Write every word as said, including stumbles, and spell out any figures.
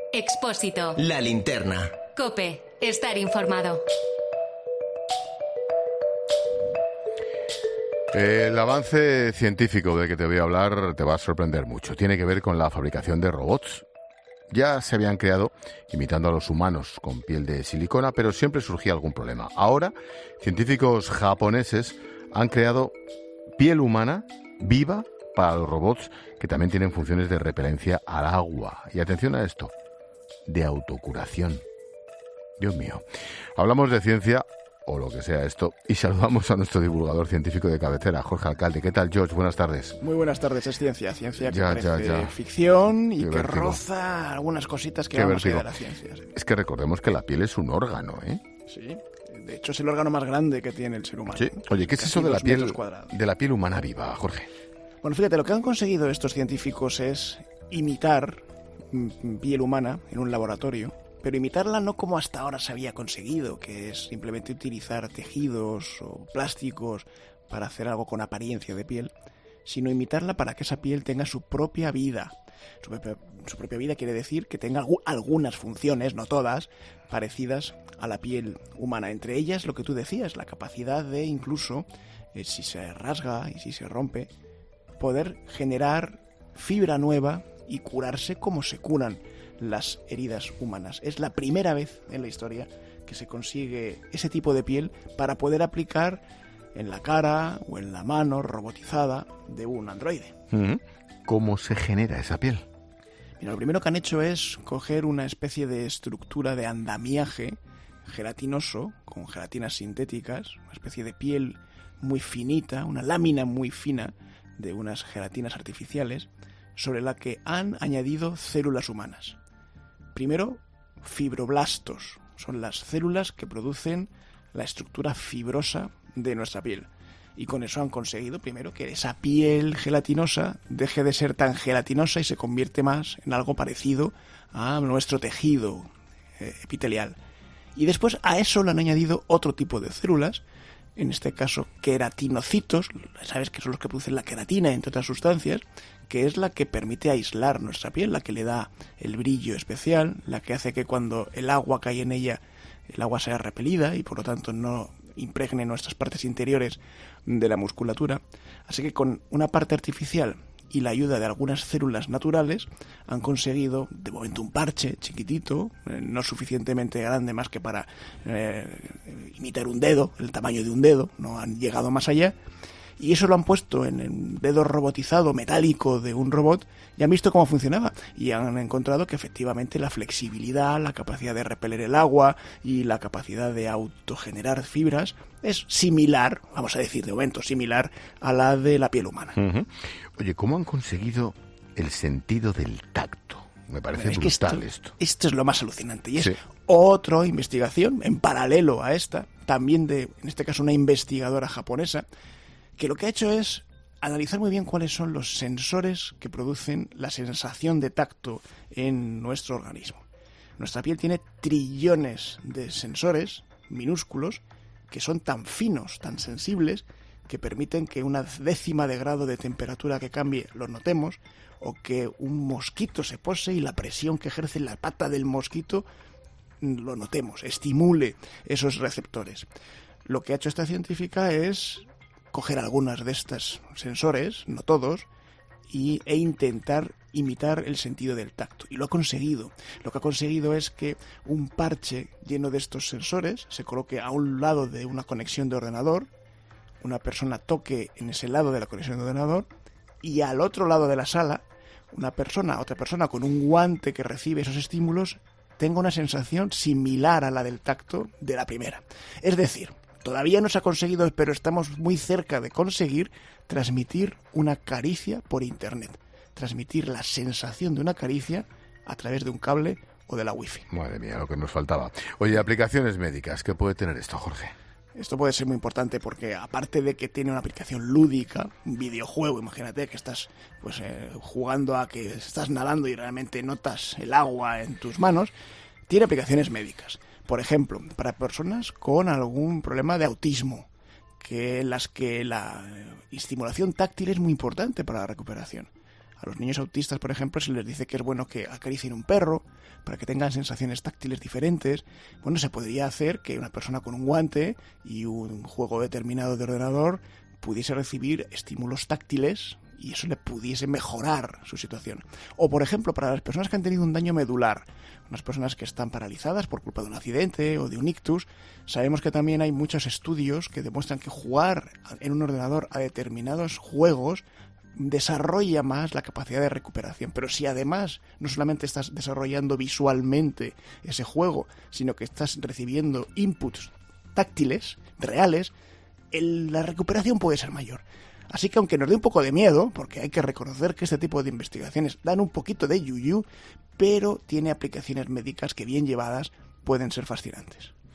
Expósito. La linterna. COPE. Estar informado. El avance científico del que te voy a hablar te va a sorprender mucho. Tiene que ver con la fabricación de robots. Ya se habían creado imitando a los humanos con piel de silicona, pero siempre surgía algún problema. Ahora, científicos japoneses han creado piel humana viva para los robots que también tienen funciones de repelencia al agua. Y atención a esto, de autocuración. Dios mío. Hablamos de ciencia, o lo que sea esto, y saludamos a nuestro divulgador científico de cabecera, Jorge Alcalde. ¿Qué tal, George? Buenas tardes. Muy buenas tardes. Es ciencia, ciencia que ya, parece ya, ya. ficción y Qué que vértigo. roza algunas cositas que Qué vamos vértigo. a ir a la ciencia. Sí. Es que recordemos que la piel es un órgano, ¿eh? Sí. De hecho, es el órgano más grande que tiene el ser humano. Sí. Oye, ¿qué es Casi eso de la dos piel metros cuadrados. de la piel humana viva, Jorge? Bueno, fíjate, lo que han conseguido estos científicos es imitar mm, piel humana en un laboratorio, pero imitarla no como hasta ahora se había conseguido, que es simplemente utilizar tejidos o plásticos para hacer algo con apariencia de piel, sino imitarla para que esa piel tenga su propia vida. Su propia, su propia vida quiere decir que tenga algu- algunas funciones, no todas, parecidas a la piel humana. Entre ellas, lo que tú decías, la capacidad de incluso, eh, si se rasga y si se rompe, poder generar fibra nueva y curarse como se curan las heridas humanas. Es la primera vez en la historia que se consigue ese tipo de piel para poder aplicar en la cara o en la mano robotizada de un androide. Ujú. ¿Cómo se genera esa piel? Mira, lo primero que han hecho es coger una especie de estructura de andamiaje gelatinoso con gelatinas sintéticas, una especie de piel muy finita, una lámina muy fina de unas gelatinas artificiales sobre la que han añadido células humanas. Primero, fibroblastos, son las células que producen la estructura fibrosa de nuestra piel. Y con eso han conseguido, primero, que esa piel gelatinosa deje de ser tan gelatinosa y se convierte más en algo parecido a nuestro tejido eh, epitelial. Y después a eso le han añadido otro tipo de células, en este caso queratinocitos, sabes que son los que producen la queratina, entre otras sustancias, que es la que permite aislar nuestra piel, la que le da el brillo especial, la que hace que cuando el agua cae en ella, el agua sea repelida y por lo tanto no impregne nuestras partes interiores de la musculatura. Así que con una parte artificial y la ayuda de algunas células naturales han conseguido, de momento, un parche chiquitito, eh, no suficientemente grande más que para eh, imitar un dedo, el tamaño de un dedo, no han llegado más allá, y eso lo han puesto en el dedo robotizado metálico de un robot y han visto cómo funcionaba y han encontrado que efectivamente la flexibilidad, la capacidad de repeler el agua y la capacidad de autogenerar fibras es similar, vamos a decir de momento, similar a la de la piel humana. Ujú. Oye, ¿cómo han conseguido el sentido del tacto? Me parece Es que brutal esto, esto. esto es lo más alucinante y es Sí. otra investigación en paralelo a esta, también de, en este caso, una investigadora japonesa, que lo que ha hecho es analizar muy bien cuáles son los sensores que producen la sensación de tacto en nuestro organismo. Nuestra piel tiene trillones de sensores minúsculos que son tan finos, tan sensibles, que permiten que una décima de grado de temperatura que cambie lo notemos, o que un mosquito se pose y la presión que ejerce la pata del mosquito lo notemos, estimule esos receptores. Lo que ha hecho esta científica es coger algunas de estos sensores, no todos, y, e intentar imitar el sentido del tacto. Y lo ha conseguido. Lo que ha conseguido es que un parche lleno de estos sensores se coloque a un lado de una conexión de ordenador, una persona toque en ese lado de la conexión de ordenador, y al otro lado de la sala, una persona, otra persona con un guante que recibe esos estímulos, tenga una sensación similar a la del tacto de la primera. Es decir, todavía no se ha conseguido, pero estamos muy cerca de conseguir transmitir una caricia por internet. Transmitir la sensación de una caricia a través de un cable o de la wifi. Madre mía, lo que nos faltaba. Oye, aplicaciones médicas, ¿qué puede tener esto, Jorge? Esto puede ser muy importante porque, aparte de que tiene una aplicación lúdica, un videojuego, imagínate que estás pues eh, jugando a que estás nadando y realmente notas el agua en tus manos, tiene aplicaciones médicas. Por ejemplo, para personas con algún problema de autismo, que en las que la estimulación táctil es muy importante para la recuperación. A los niños autistas, por ejemplo, se les dice que es bueno que acaricien un perro para que tengan sensaciones táctiles diferentes. Bueno, se podría hacer que una persona con un guante y un juego determinado de ordenador pudiese recibir estímulos táctiles y eso le pudiese mejorar su situación. O, por ejemplo, para las personas que han tenido un daño medular, unas personas que están paralizadas por culpa de un accidente o de un ictus, sabemos que también hay muchos estudios que demuestran que jugar en un ordenador a determinados juegos desarrolla más la capacidad de recuperación. Pero si además no solamente estás desarrollando visualmente ese juego, sino que estás recibiendo inputs táctiles, reales, el, la recuperación puede ser mayor. Así que aunque nos dé un poco de miedo, porque hay que reconocer que este tipo de investigaciones dan un poquito de yuyu, pero tiene aplicaciones médicas que bien llevadas pueden ser fascinantes.